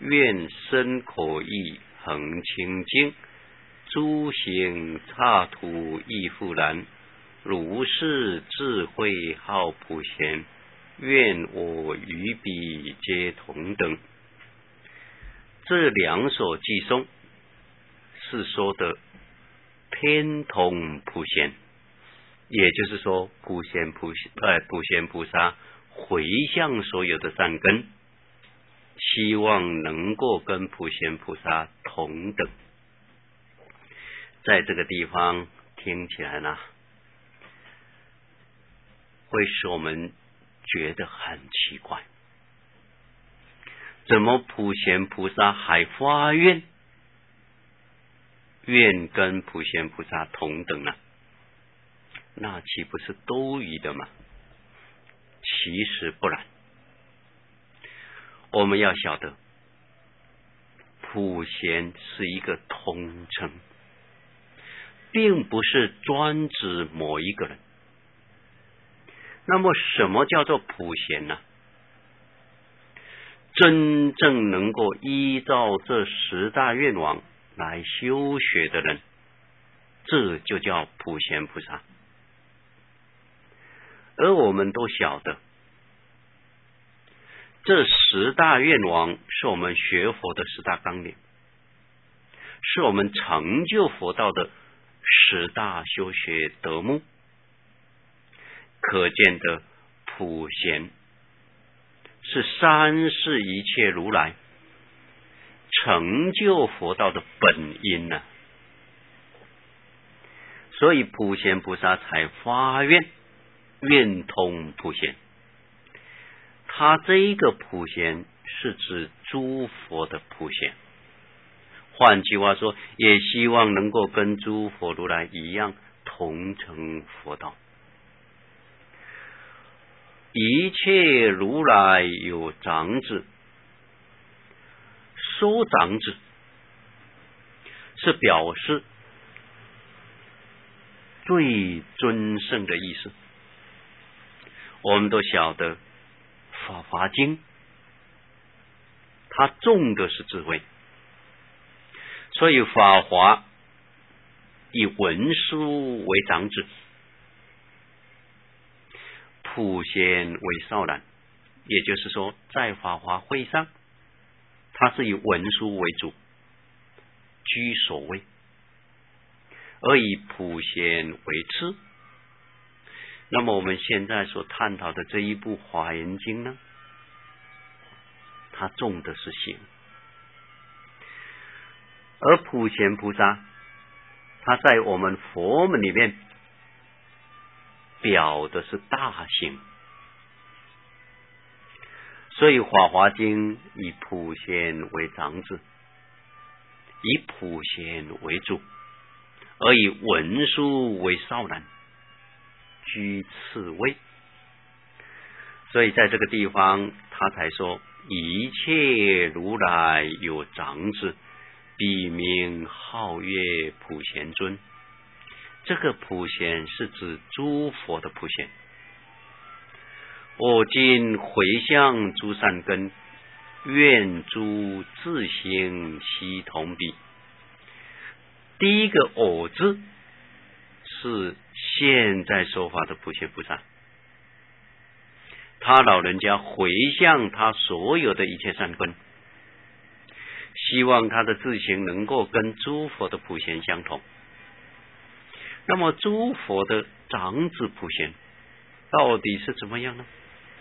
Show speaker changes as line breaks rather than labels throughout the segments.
愿身口意恒清净，诸行刹土亦复然。如是智慧好普贤，愿我与彼皆同等。这两首偈颂是说的天同普贤，也就是说普贤菩萨回向所有的善根，希望能够跟普贤菩萨同等。在这个地方听起来呢，会使我们觉得很奇怪，怎么普贤菩萨还发愿跟普贤菩萨同等呢？那岂不是多余的吗？其实不然。我们要晓得，普贤是一个统称，并不是专指某一个人。那么什么叫做普贤呢？真正能够依照这10大愿望来修学的人，这就叫普贤菩萨。而我们都晓得，这10大愿望是我们学佛的10大纲领，是我们成就佛道的10大修学德目。可见的普贤是三世一切如来成就佛道的本因呢。所以普贤菩萨才发愿通普贤。他这一个普贤是指诸佛的普贤，换句话说，也希望能够跟诸佛如来一样同成佛道。一切如来有长子，说长子是表示最尊胜的意思。我们都晓得法华经它重的是智慧，所以法华以文殊为长子，普贤为少男。也就是说，在法华会上，它是以文殊为主，居首位，而以普贤为次。那么我们现在所探讨的这一部华严经呢，它重的是行，而普贤菩萨他在我们佛门里面表的是大行。所以法华经以普贤为长子，以普贤为主，而以文殊为少男，居次位。所以在这个地方他才说一切如来有长子，彼名号曰普贤尊。这个普贤是指诸佛的普贤。我今回向诸善根，愿诸自行悉同彼。第一个我字是现在说法的普贤菩萨，他老人家回向他所有的一切善根，希望他的自行能够跟诸佛的普贤相同。那么诸佛的长子普贤到底是怎么样呢？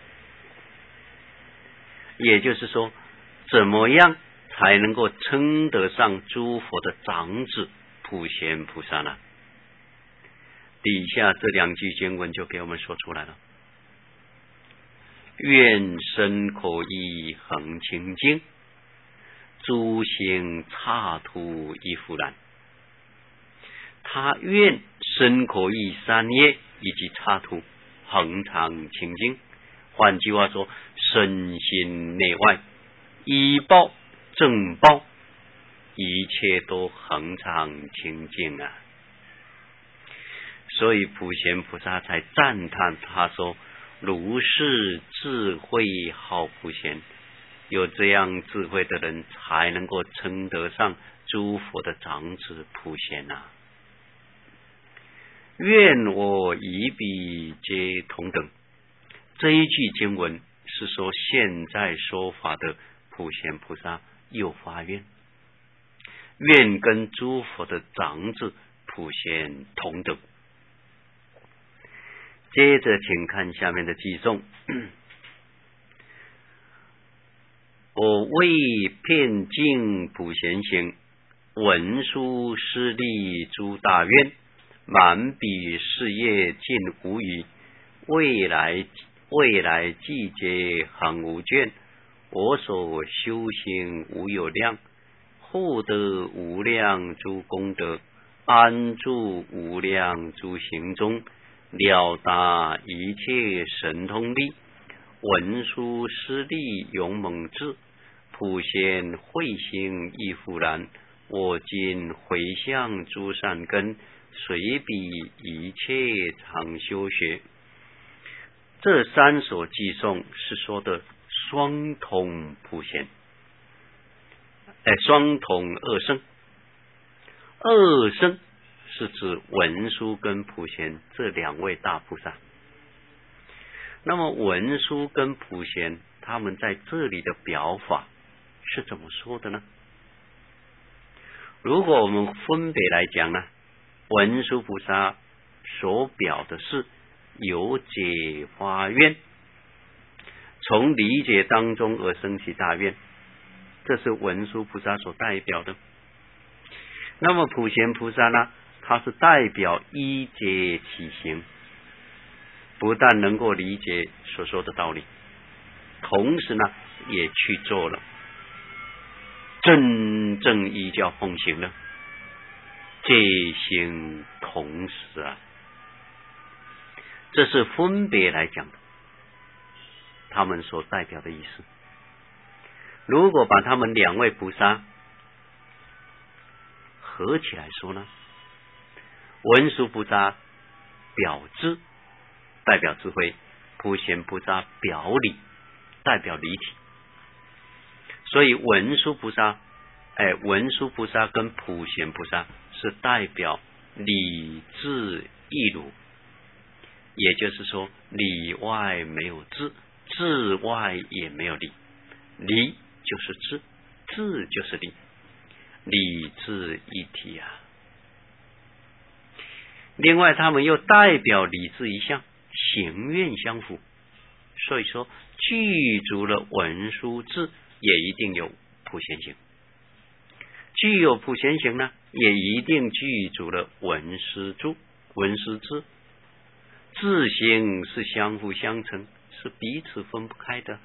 也就是说，怎么样才能够称得上诸佛的长子普贤菩萨呢？底下这2句经文就给我们说出来了。愿身口意恒清净，诸行刹土亦复然。他愿身口意3业以及刹土恒常清净。换句话说，身心内外依报正报，一切都恒常清净啊。所以普贤菩萨才赞叹他说，如是智慧好普贤， 有这样智慧的人，才能够称得上诸佛的长子普贤呐。愿我以彼皆同等。这一句经文是说，现在说法的普贤菩萨又发愿，愿跟诸佛的长子普贤同等。接着请看下面的偈颂。我为遍尽普贤行，文殊师利诸大愿，满彼事业尽无余，未来季节恒无倦，我所修行无有量，获得无量诸功德，安住无量诸行中，了达一切神通力，文殊师利勇猛智，普贤慧心亦复然，我今回向诸善根，随彼一切常修学。这三所偈颂是说的双同普贤，双同二圣。二圣是指文殊跟普贤这两位大菩萨。那么文殊跟普贤他们在这里的表法是怎么说的呢？如果我们分别来讲呢，文殊菩萨所表的是由解发愿，从理解当中而生起大愿，这是文殊菩萨所代表的。那么普贤菩萨呢，他是代表依解起行，不但能够理解所说的道理，同时呢也去做了，真正依教奉行了，戒行同时啊，这是分别来讲的，他们所代表的意思。如果把他们两位菩萨合起来说呢，文殊菩萨表智，代表智慧；普贤菩萨表理，代表理体。所以文殊菩萨跟普贤菩萨是代表理智一如，也就是说里外没有智，智外也没有理，理就是智，智就是理，理智一体啊。另外他们又代表理智一项，行愿相符，所以说具足了文殊智，也一定有普贤行；具有普贤行呢，也一定具足了文殊智。智行是相辅相成，是彼此分不开的。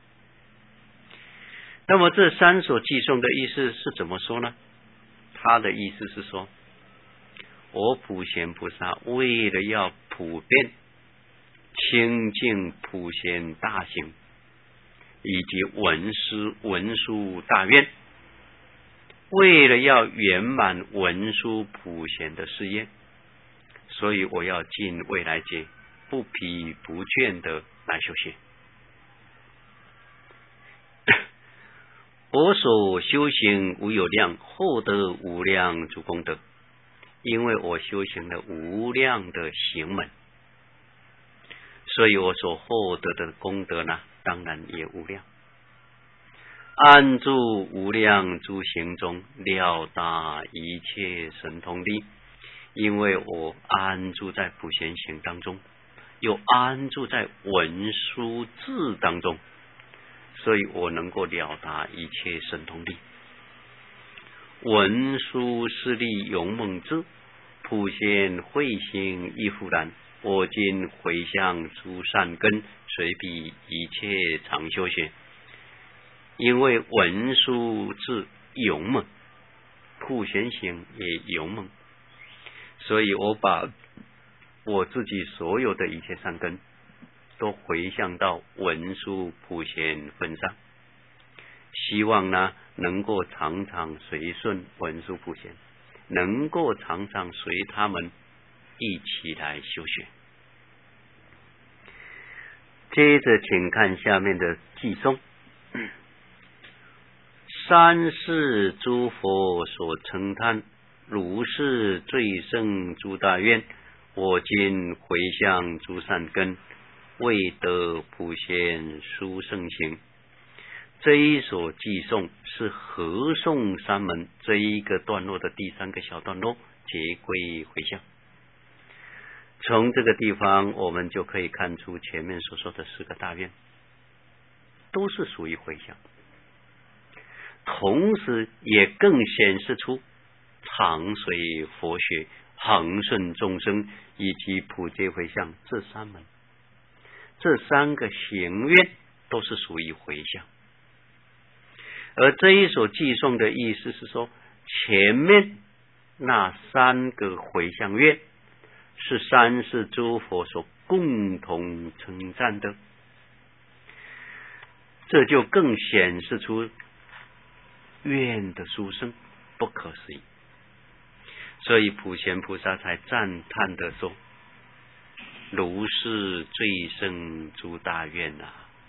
那么这三所偈颂的意思是怎么说呢？他的意思是说，我普贤菩萨为了要普遍清净普贤大行，以及文殊大愿，为了要圆满文殊普贤的事业，所以我要尽未来劫不疲不倦的来修学。我所修行无有量，获得无量诸功德，因为我修行了无量的行门，所以我所获得的功德呢，当然也无量。安住无量诸行中，了达一切神通力，因为我安住在普贤行当中，又安住在文殊智当中，所以我能够了达一切神通力。文殊师利勇猛智，普贤慧心亦复然，我今回向诸善根，随彼一切常修学。因为文殊智勇猛，普贤行也勇猛，所以我把我自己所有的一切善根都回向到文殊普贤分上，希望呢能够常常随顺文殊普贤，能够常常随他们一起来修学。接着请看下面的偈颂。 三世诸佛所称叹，如是最胜诸大愿，我今回向诸善根，为得普贤殊胜行。这一所寄颂是合颂三门这一个段落的第三个小段落，结归回向。从这个地方我们就可以看出前面所说的四个大愿都是属于回向，同时也更显示出长随佛学、恒顺众生以及普皆回向这三门，这三个行愿都是属于回向。而这一所寄颂的意思是说，前面那三个回向愿是三世诸佛所共同称赞的，这就更显示出愿的殊胜不可思议。所以普贤菩萨才赞叹的说，如是最胜诸大愿啊！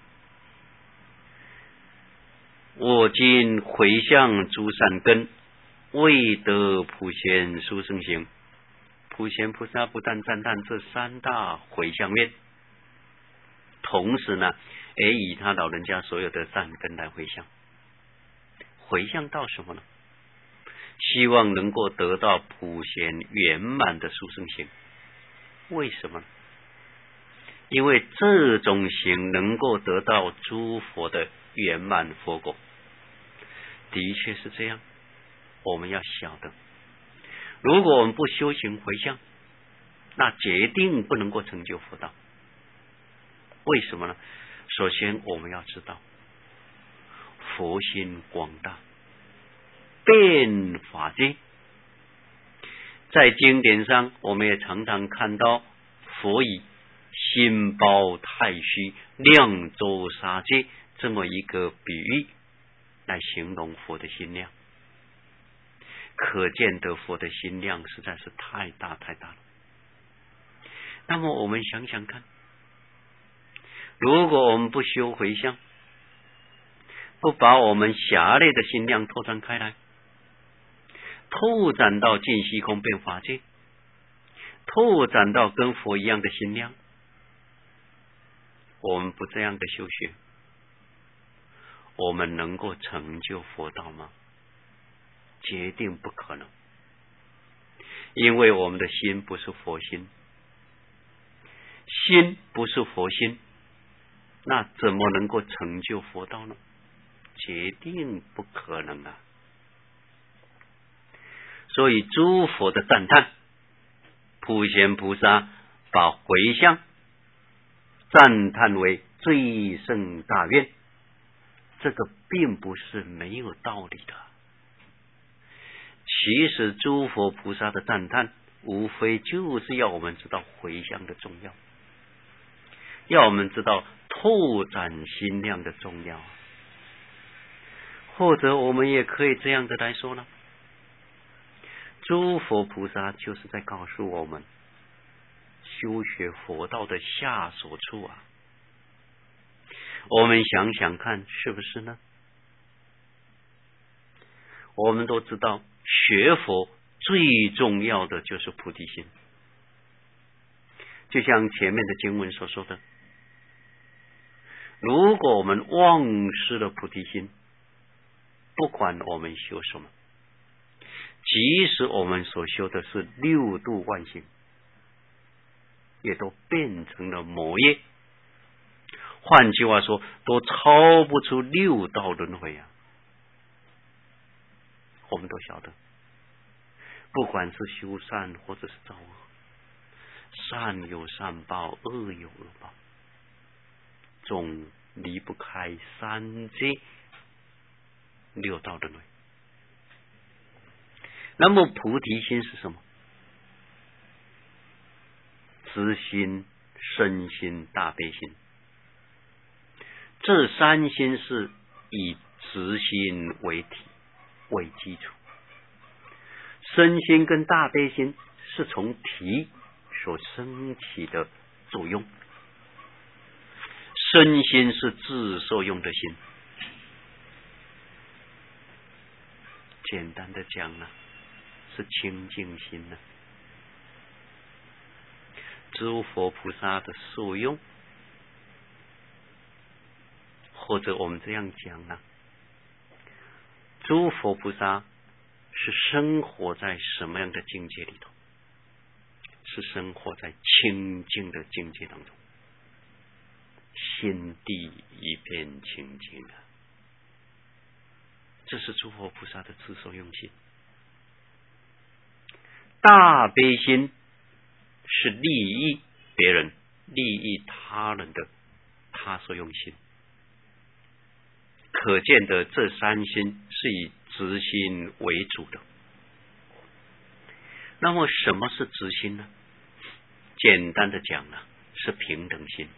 我今回向诸善根，为得普贤殊胜行。普贤菩萨不但赞叹这三大回向愿，同时呢，也以他老人家所有的善根来回向。回向到什么呢？希望能够得到普贤圆满的殊胜行。为什么呢？因为这种行能够得到诸佛的圆满佛果。的确是这样，我们要晓得，如果我们不修行回向，那决定不能够成就佛道。为什么呢？首先我们要知道，佛心广大，遍法界。在经典上我们也常常看到佛以心包太虚，量周沙界这么一个比喻来形容佛的心量，可见得佛的心量实在是太大太大了。那么我们想想看，如果我们不修回向，不把我们狭隘的心量拓展开来，拓展到尽虚空遍法界，拓展到跟佛一样的心量，我们不这样的修学，我们能够成就佛道吗？决定不可能。因为我们的心不是佛心，心不是佛心，那怎么能够成就佛道呢？决定不可能啊！所以诸佛的赞叹，普贤菩萨把回向赞叹为最胜大愿，这个并不是没有道理的。其实诸佛菩萨的赞叹，无非就是要我们知道回向的重要，要我们知道拓展心量的重要。或者我们也可以这样的来说呢，诸佛菩萨就是在告诉我们，修学佛道的下手处啊。我们想想看，是不是呢？我们都知道，学佛最重要的就是菩提心。就像前面的经文所说的，如果我们忘失了菩提心，不管我们修什么，即使我们所修的是六度万行，也都变成了魔业。换句话说，都超不出六道轮回啊！我们都晓得，不管是修善或者是造恶，善有善报，恶有恶报，总离不开三界六道轮回。那么菩提心是什么？慈心、身心、大悲心，这三心是以慈心为体为基础，身心跟大悲心是从体所升起的作用。身心是自受用的心， 简单的讲呢，是清净心呢。诸佛菩萨的受用，或者我们这样讲呢，诸佛菩萨是生活在什么样的境界里头？是生活在清净的境界当中，心地一片清净啊！这是诸佛菩萨的自受用心。大悲心是利益别人、利益他人的他受用心。可见的这三心是以直心为主的。那么什么是直心呢？简单的讲呢，是平等心。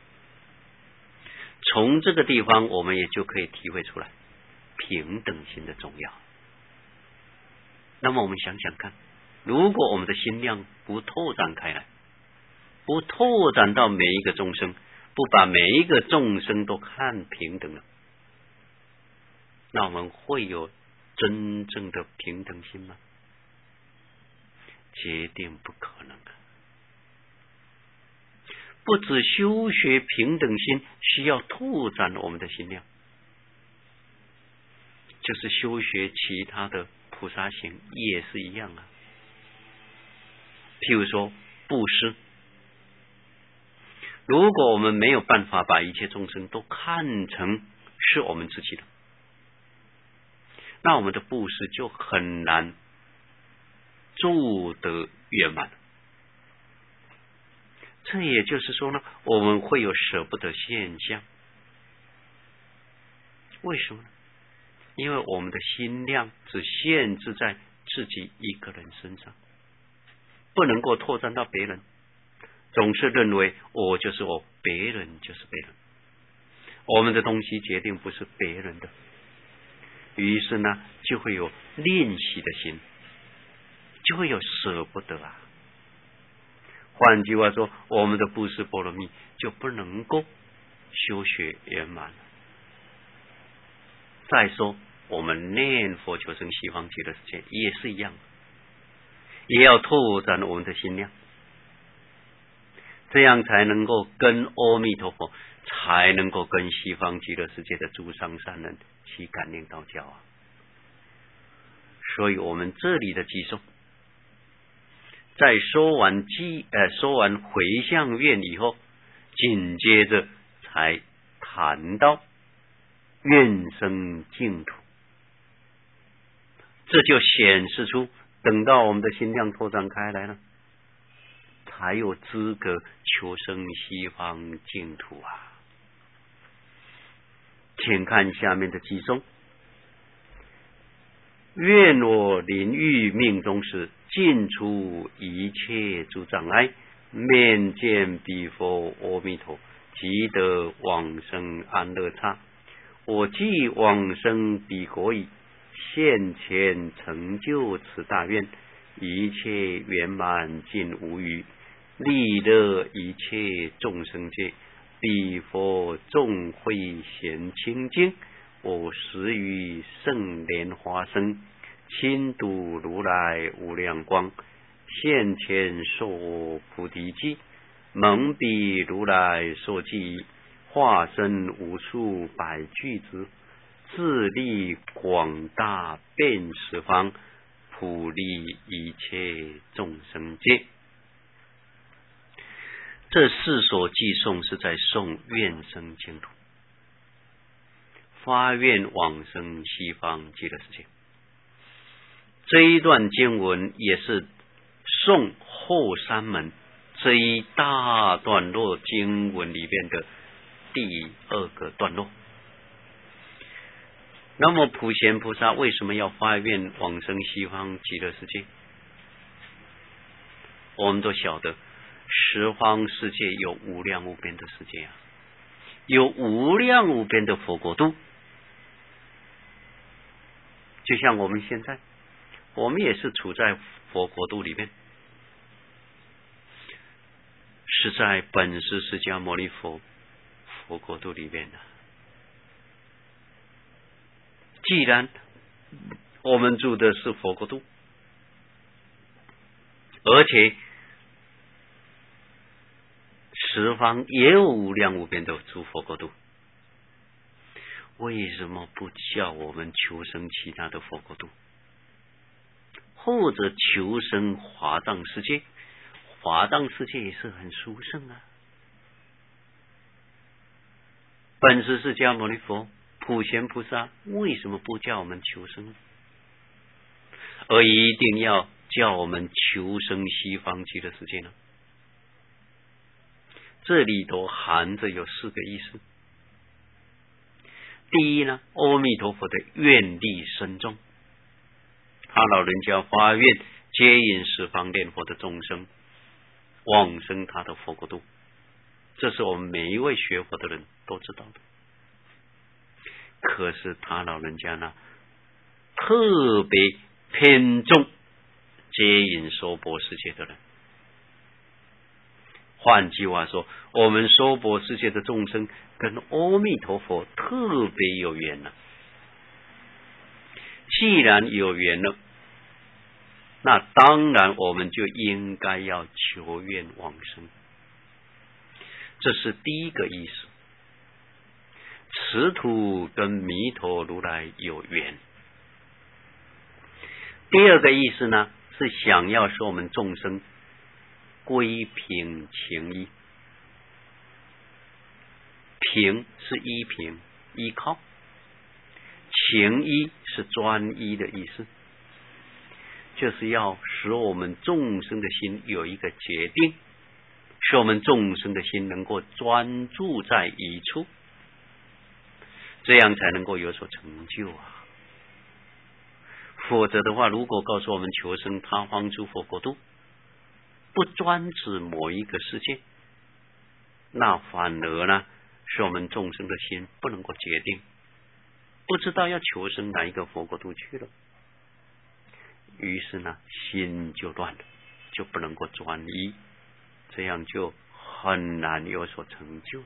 从这个地方我们也就可以体会出来平等心的重要。那么我们想想看，如果我们的心量不拓展开来，不拓展到每一个众生，不把每一个众生都看平等了，那我们会有真正的平等心吗？决定不可能啊！不止修学平等心需要拓展我们的心量，就是修学其他的菩萨行也是一样啊。譬如说布施，如果我们没有办法把一切众生都看成是我们自己的，那我们的布施就很难做得圆满。这也就是说呢，我们会有舍不得现象。为什么呢？因为我们的心量只限制在自己一个人身上，不能够拓展到别人，总是认为我就是我，别人就是别人，我们的东西决定不是别人的，于是呢就会有吝惜的心，就会有舍不得啊。换句话说，我们的布施波罗蜜就不能够修学圆满了。再说我们念佛求生西方极乐世界也是一样，也要拓展我们的心量，这样才能够跟阿弥陀佛，才能够跟西方极乐世界的诸上善人起感应道交啊。所以我们这里的偈颂，在说完回向愿以后，紧接着才谈到愿生净土。这就显示出，等到我们的心量拓展开来了，才有资格求生西方净土啊。请看下面的偈颂：愿我临欲命终时，尽除一切诸障碍，面见彼佛阿弥陀，即得往生安乐刹。我既往生彼国矣，现前成就此大愿，一切圆满尽无余，利乐一切众生界。彼佛众会贤清净，我时于圣莲花生，亲睹如来无量光，现前受我菩提记，蒙彼如来所记，化身无数百具足，自利广大遍十方，普利一切众生界。这四所偈颂是在颂愿生净土，发愿往生西方极乐世界。这一段经文也是颂后三门这一大段落经文里边的第二个段落。那么普贤菩萨为什么要发愿往生西方极乐世界？我们都晓得十方世界有无量无边的世界啊，有无量无边的佛国度。就像我们现在，我们也是处在佛国度里面，是在本师释迦牟尼佛佛国度里面的。既然我们住的是佛国度，而且十方也有无量无边的诸佛国度，为什么不叫我们求生其他的佛国度，或者求生华藏世界？华藏世界也是很殊胜啊。本师释迦牟尼佛、普贤菩萨为什么不叫我们求生，而一定要叫我们求生西方极乐世界呢？这里头含着有4个意思。第一呢，阿弥陀佛的愿力深重，他老人家发愿接引十方念佛的众生往生他的佛国度，这是我们每一位学佛的人都知道的。可是他老人家呢，特别偏重接引娑婆世界的人。换句话说，我们娑婆世界的众生跟阿弥陀佛特别有缘了。既然有缘了，那当然我们就应该要求愿往生，这是第一个意思。此土跟弥陀如来有缘。第二个意思呢，是想要使我们众生归凭情依。凭是依凭依靠，情依是专一的意思，就是要使我们众生的心有一个决定，使我们众生的心能够专注在一处，这样才能够有所成就啊。否则的话，如果告诉我们求生他方诸佛国度，不专指某一个世界，那反而呢，使我们众生的心不能够决定，不知道要求生哪一个佛国度去了，于是呢，心就乱了，就不能够专一，这样就很难有所成就。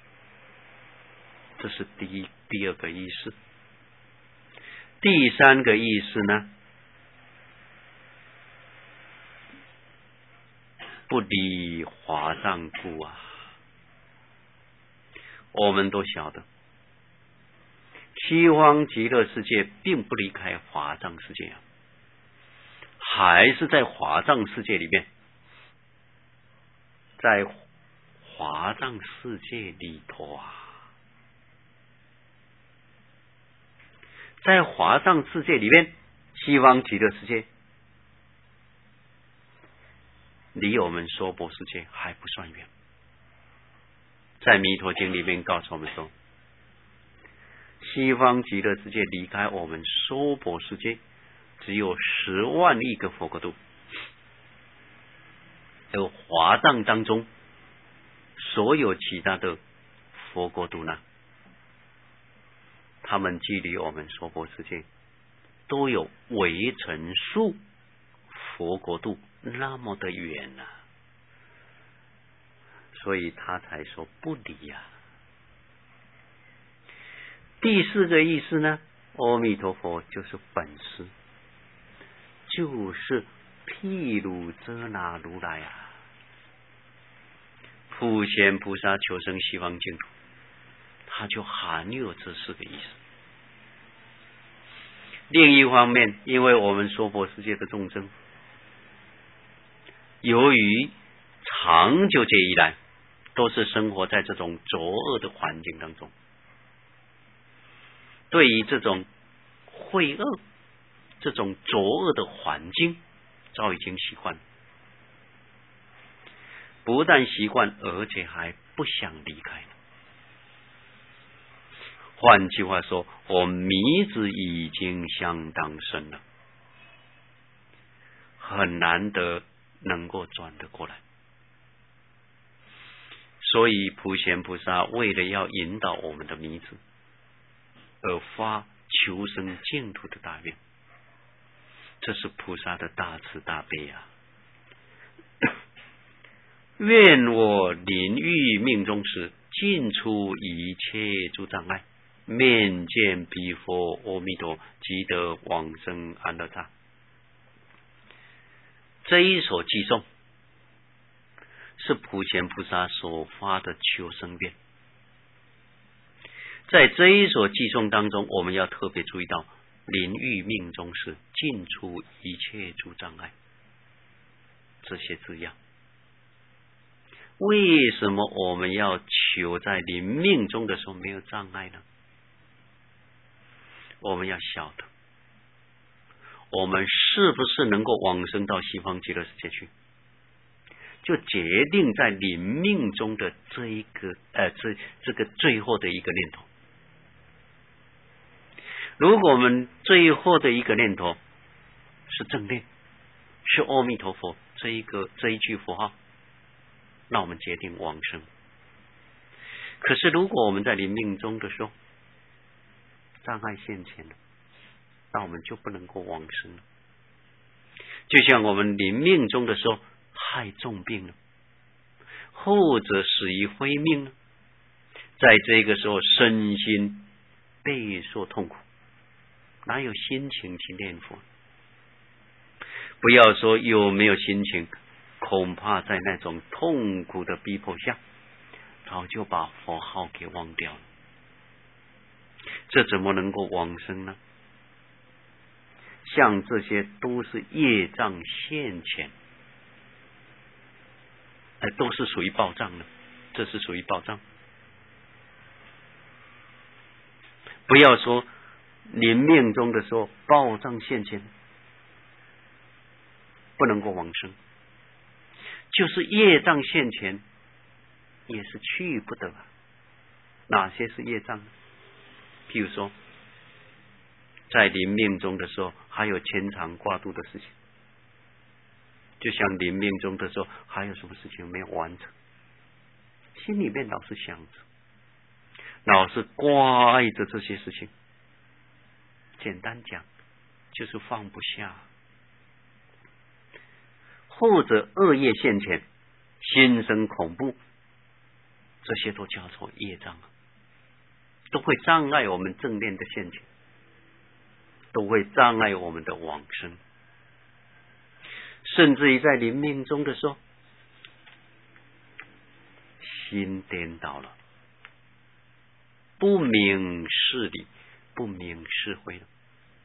这是第二个意思。第三个意思呢，不离华藏故啊。我们都晓得，西方极乐世界并不离开华藏世界啊，还是在华藏世界里面，在华藏世界里头啊，在华藏世界里面，西方极乐世界离我们娑婆世界还不算远。在弥陀经里面告诉我们说，西方极乐世界离开我们娑婆世界只有10万亿个佛国度，而华藏当中所有其他的佛国度呢，他们距离我们娑婆世界都有微尘数佛国度那么的远啊，所以他才说不离啊。第4个意思呢，阿弥陀佛就是本师，就是毗卢遮那如来啊。普贤菩萨求生西方净土，它就含有这4个意思。另一方面，因为我们娑婆世界的众生，由于长久劫以来都是生活在这种浊恶的环境当中，对于这种秽恶、这种浊恶的环境早已经习惯，不但习惯，而且还不想离开。换句话说，我迷子已经相当深了，很难得能够转得过来。所以普贤菩萨为了要引导我们的迷子，而发求生净土的大愿，这是菩萨的大慈大悲啊！愿我临欲命终时，尽除一切诸障碍， 面见彼佛阿弥陀，即得往生安乐刹。这一首偈颂是普贤菩萨所发的求生愿。在这一首偈颂当中，我们要特别注意到临欲命中时，尽除一切诸障碍这些字样。为什么我们要求在临命中的时候没有障碍呢？我们要晓得，我们是不是能够往生到西方极乐世界去，就决定在临命中的这个最后的一个念头。如果我们最后的一个念头是正念，是阿弥陀佛这一句佛号，那我们决定往生。可是如果我们在临命中的时候障碍现前了，那我们就不能够往生了。就像我们临命中的时候害重病了，或者死于非命了，在这个时候身心备受痛苦，哪有心情去念佛？不要说有没有心情，恐怕在那种痛苦的逼迫下，早就把佛号给忘掉了。这怎么能够往生呢？像这些都是业障现前，都是属于报障的，这是属于报障。不要说临命中的时候报障现前不能够往生，就是业障现前也是去不得。哪些是业障呢？譬如说在临命中的时候还有牵肠挂肚的事情，就像临命中的时候还有什么事情没有完成，心里面老是想着，老是挂碍着这些事情，简单讲就是放不下。或者恶业现前，心生恐怖，这些都叫做业障，都会障碍我们正念的现前，都会障碍我们的往生。甚至于在临命中的时候心颠倒了，不明事理，不明是非了，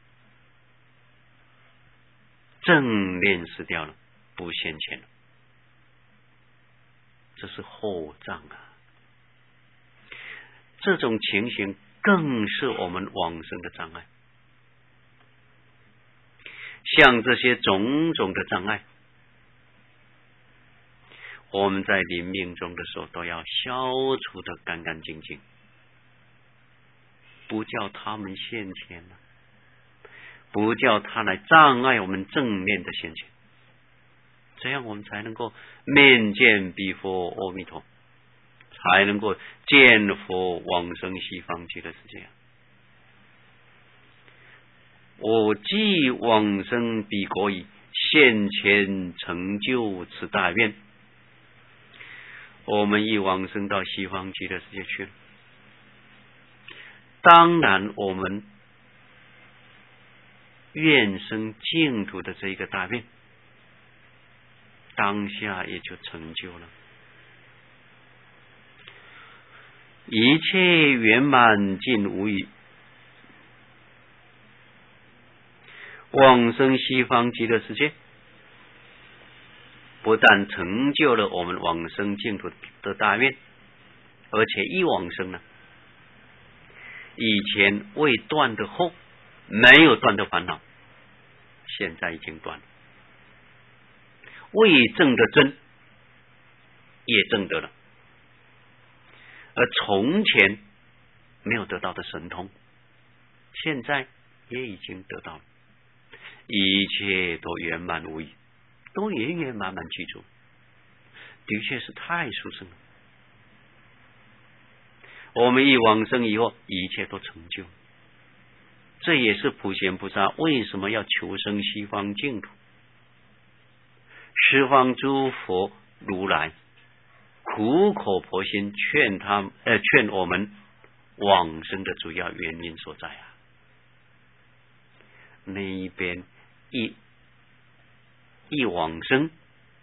正念失掉了，不现前了，这是后障啊。这种情形更是我们往生的障碍。像这些种种的障碍，我们在临命中的时候都要消除的干干净净，不叫他们现前了，不叫他来障碍我们正念的现前，这样我们才能够面见彼佛阿弥陀，才能够见佛往生西方极乐世界。我既往生彼国矣，现前成就此大愿。我们一往生到西方极乐世界去了，当然我们愿生净土的这一个大愿当下也就成就了，一切圆满尽无余。往生西方极乐世界，不但成就了我们往生净土的大愿，而且一往生呢，以前未断的惑，没有断的烦恼，现在已经断了；未证的真，也证得了；而从前没有得到的神通，现在也已经得到了。一切都圆满无余，都圆圆满满具足，的确是太殊胜了。我们一往生以后，一切都成就，这也是普贤菩萨为什么要求生西方净土。十方诸佛如来苦口婆心劝我们往生的主要原因所在啊。那一边一往生，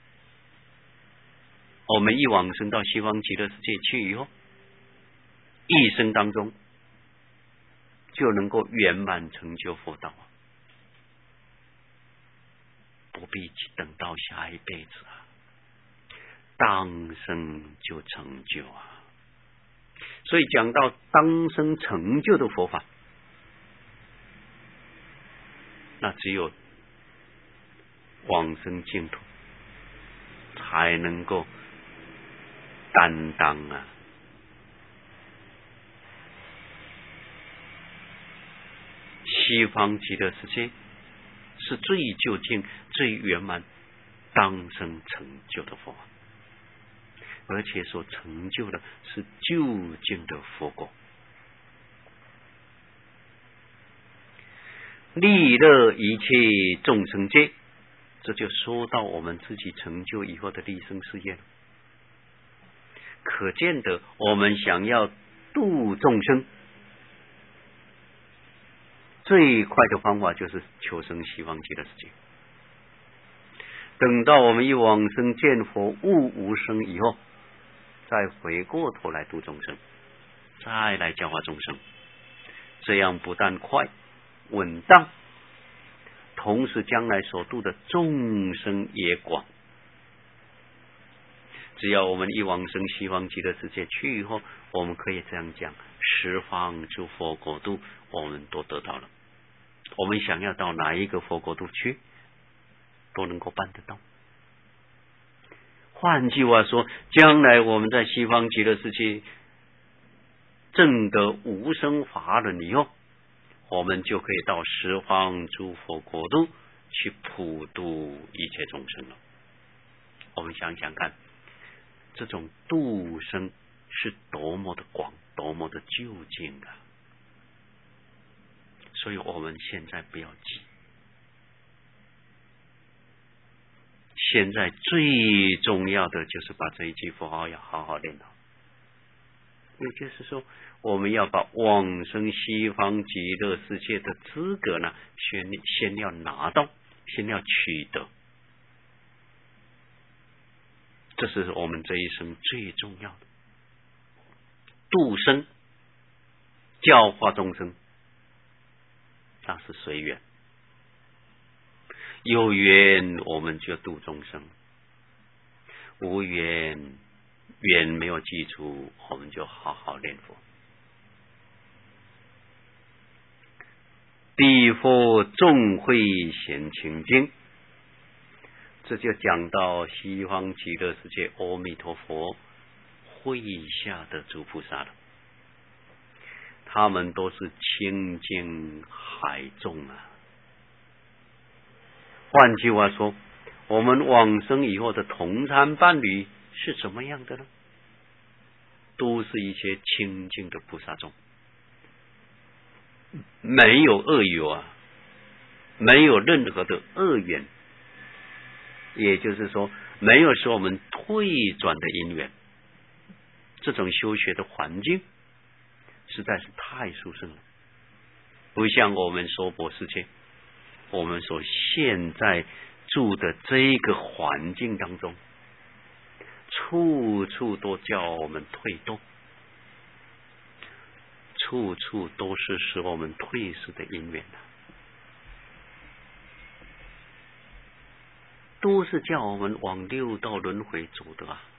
我们一往生到西方极乐世界去以后，一生当中就能够圆满成就佛道啊，不必等到下一辈子啊，当生就成就啊。所以讲到当生成就的佛法，那只有往生净土才能够担当啊。西方极乐世界是最究竟、最圆满、当生成就的佛法，而且所成就的是究竟的佛果，利乐一切众生界。这就说到我们自己成就以后的利生事业了。可见得我们想要度众生，最快的方法就是求生西方极乐世界。等到我们一往生见佛悟无生以后，再回过头来度众生，再来教化众生，这样不但快稳当，同时将来所度的众生也广。只要我们一往生西方极乐世界去以后，我们可以这样讲，十方诸佛国度我们都得到了，我们想要到哪一个佛国度去都能够办得到。换句话说，将来我们在西方极乐世界证得无生法轮以后，我们就可以到十方诸佛国度去普度一切众生了。我们想想看，这种度生是多么的广，多么的究竟啊！所以我们现在不要急，现在最重要的就是把这一句佛号要好好练好。也就是说，我们要把往生西方极乐世界的资格呢，先要拿到，先要取得，这是我们这一生最重要的。度生、教化众生，那是随缘，有缘我们就度众生，无缘缘没有基础，我们就好好念佛。彼佛众会显清净，这就讲到西方极乐世界阿弥陀佛会下的诸菩萨了，他们都是清净海众啊。换句话说，我们往生以后的同参伴侣是怎么样的呢？都是一些清净的菩萨众，没有恶友啊，没有任何的恶缘，也就是说没有使我们退转的因缘。这种修学的环境实在是太殊胜了，不像我们娑婆世界，我们所现在住的这一个环境当中，处处都叫我们退动，处处都是使我们退失的因缘啊，都是叫我们往六道轮回走的啊。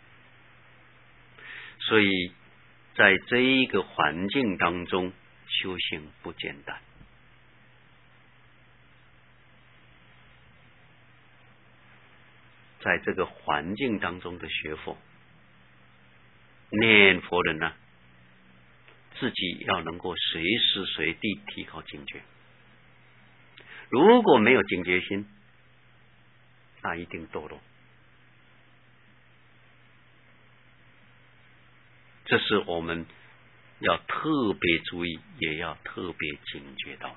所以在这一个环境当中修行不简单，在这个环境当中的学佛念佛人呢，自己要能够随时随地提高警觉。如果没有警觉心，那一定堕落。这是我们要特别注意，也要特别警觉到的。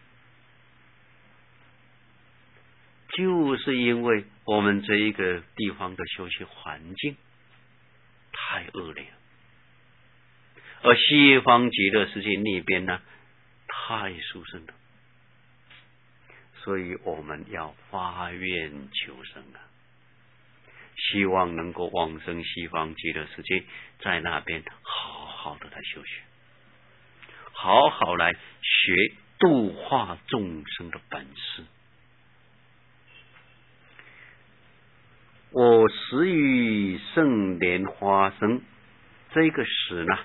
就是因为我们这一个地方的修习环境太恶劣了， 而西方极乐世界那边呢，太殊胜了，所以我们要发愿求生啊，希望能够往生西方极乐世界，在那边好好的来修学，好好来学度化众生的本事。我时与圣莲花生，这个时呢，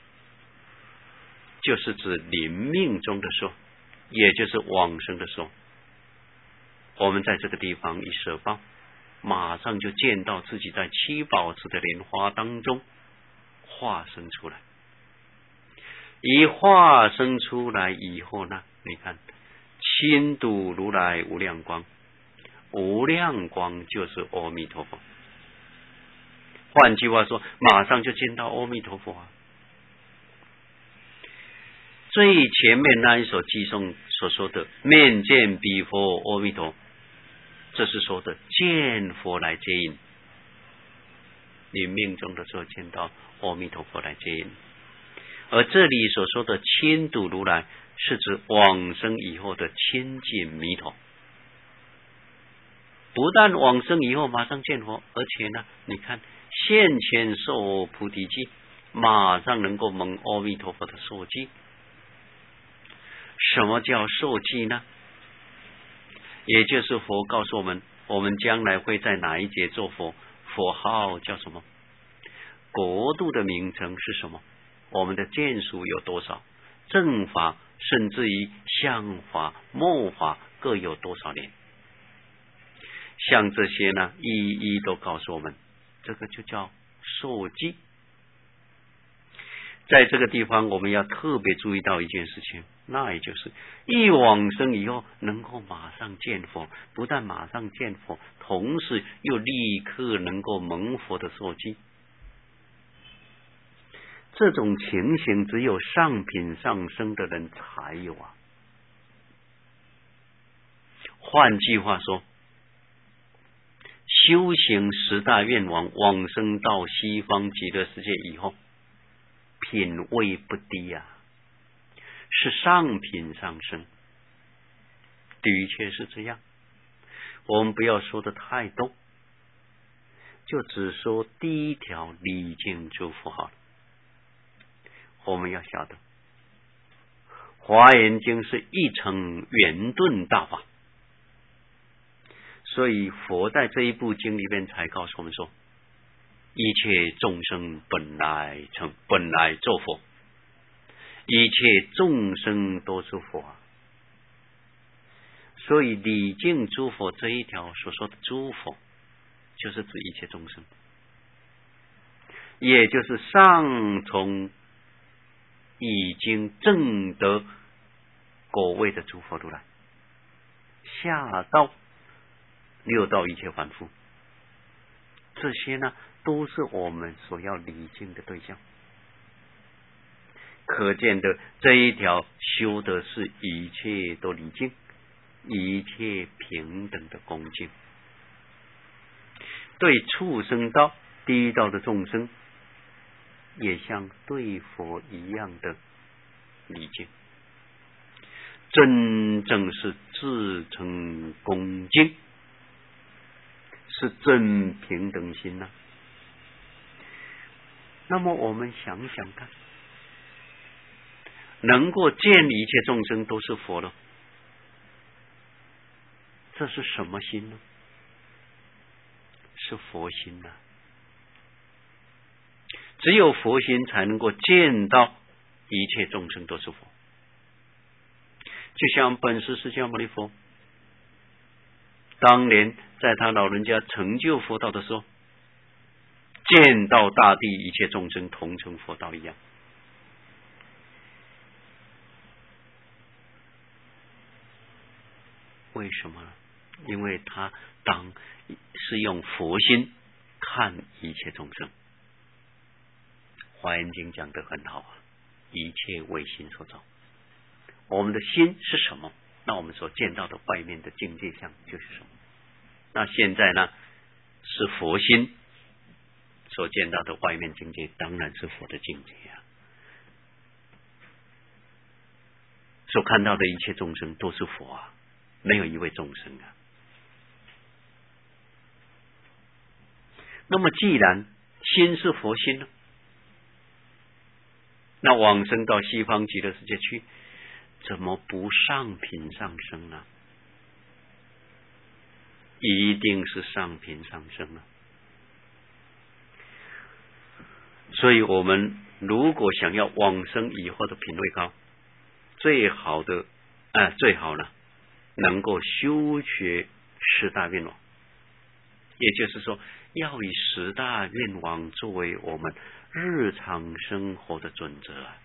就是指临命中的时候，也就是往生的时候。我们在这个地方一舍报，马上就见到自己在七宝池的莲花当中化生出来。一化生出来以后呢，你看亲睹如来无量光，无量光就是阿弥陀佛。换句话说，马上就见到阿弥陀佛啊。最前面那一首偈颂所说的面见彼佛阿弥陀，这是说的见佛来接引，你命中的时候见到阿弥陀佛来接引。而这里所说的亲睹如来，是指往生以后的亲近弥陀。不但往生以后马上见佛，而且呢，你看现前受菩提记，马上能够蒙阿弥陀佛的受记。什么叫受记呢？也就是佛告诉我们，我们将来会在哪一劫做佛，佛号叫什么，国度的名称是什么，我们的见数有多少，正法甚至于相法末法各有多少年，像这些呢一一都告诉我们，这个就叫受记。在这个地方我们要特别注意到一件事情，那也就是一往生以后能够马上见佛，不但马上见佛，同时又立刻能够蒙佛的受记。这种情形只有上品上生的人才有啊。换句话说，修行十大愿望，往生到西方极乐世界以后，品位不低啊，是上品上升，的确是这样。我们不要说的太多，就只说第一条礼敬诸佛好了。我们要晓得，华严经是一乘圆顿大法，所以佛在这一部经里面才告诉我们说，一切众生本来做佛，一切众生都是佛啊。所以礼敬诸佛这一条所说的诸佛，就是指一切众生，也就是上从已经证得果位的诸佛如来，下到六道一切凡夫，这些呢都是我们所要礼敬的对象。可见的这一条修的是一切都礼敬，一切平等的恭敬。对畜生道、地狱道的众生，也像对佛一样的礼敬，真正是至诚恭敬，是真平等心啊。那么我们想想看，能够见一切众生都是佛了，这是什么心呢？是佛心啊。只有佛心才能够见到一切众生都是佛。就像本师释迦牟尼佛当年在他老人家成就佛道的时候，见到大地一切众生同成佛道一样。为什么呢？因为他当是用佛心看一切众生。华严经讲得很好啊，一切为心所造。我们的心是什么？那我们所见到的外面的境界相就是什么？那现在呢，是佛心所见到的外面境界，当然是佛的境界啊。 所看到的一切众生都是佛啊，没有一位众生啊。那么既然心是佛心呢，那往生到西方极乐世界去，怎么不上品上升呢？一定是上品上升了。所以我们如果想要往生以后的品位高，最好呢能够修学十大愿王，也就是说要以十大愿王作为我们日常生活的准则啊。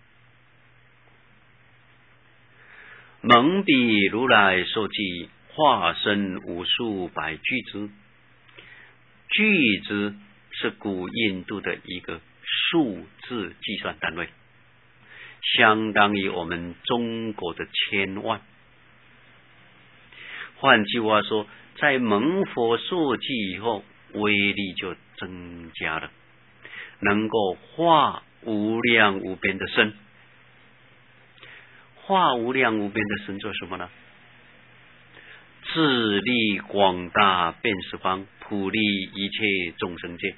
蒙彼如来受记，化身无数百俱胝。俱胝是古印度的一个数字计算单位，相当于我们中国的千万。换句话说，在蒙佛受记以后，威力就增加了，能够化无量无边的身。化无量无边的身做什么呢？智力广大遍十方，普利一切众生界，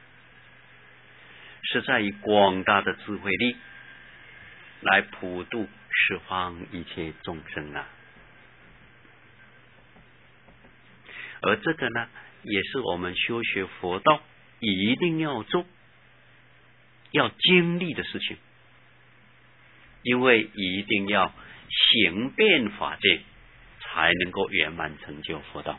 是在以广大的智慧力来普度十方一切众生啊。而这个呢，也是我们修学佛道一定要做、要经历的事情，因为一定要行遍法界，才能够圆满成就佛道。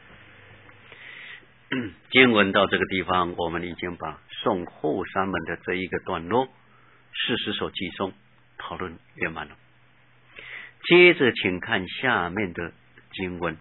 经文到这个地方，我们已经把诵后三门的这一个段落40首偈颂讨论圆满了。接着请看下面的经文：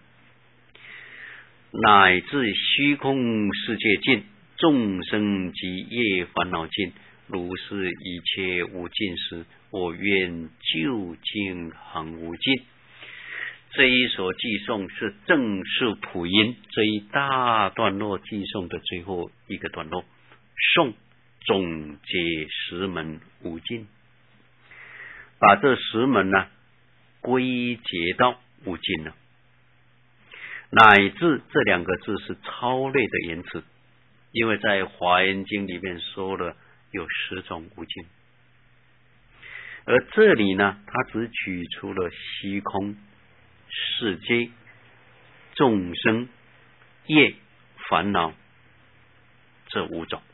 乃至虚空世界尽，众生及业烦恼尽，如是一切无尽时，我愿究竟恒无尽。这一首偈颂是正式普音这一大段落偈颂的最后一个段落，颂总结10门无尽，把这10门呢归结到无尽了。乃至这2个字是超类的言辞，因为在华严经里面说了有10种无尽，而这里呢他只举出了虚空世界、众生、业、烦恼这5种，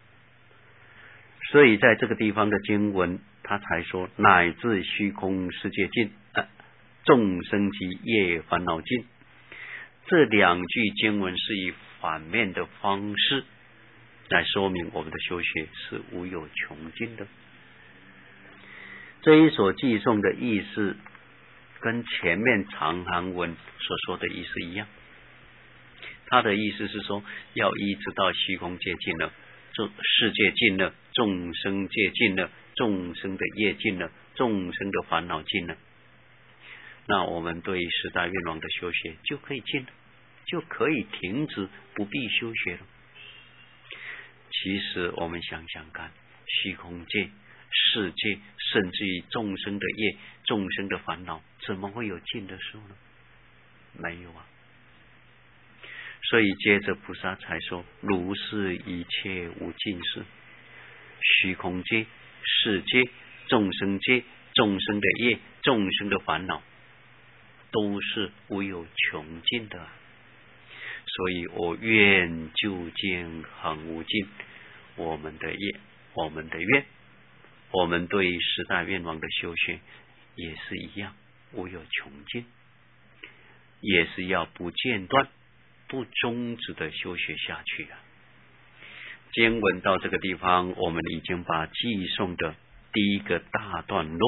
所以在这个地方的经文他才说乃至虚空世界尽，众生及业烦恼尽。这2句经文是以反面的方式来说明我们的修学是无有穷尽的。这一所偈颂的意思跟前面长行文所说的意思一样，他的意思是说要一直到虚空界尽了，世界尽了，众生界尽了，众生的业尽了，众生的烦恼尽了，那我们对10大愿王的修学就可以尽了，就可以停止，不必修学了。其实我们想想看，虚空界、世界，甚至于众生的业、众生的烦恼，怎么会有尽的时候呢？没有啊。所以接着菩萨才说如是一切无尽事，虚空界、世界、众生界、众生的业、众生的烦恼都是无有穷尽的，所以我愿究竟恒无尽。我们的业，我们的愿，我们对10大愿王的修学也是一样，无有穷尽，也是要不间断、不终止的修学下去啊。经文到这个地方，我们已经把偈颂的第一个大段落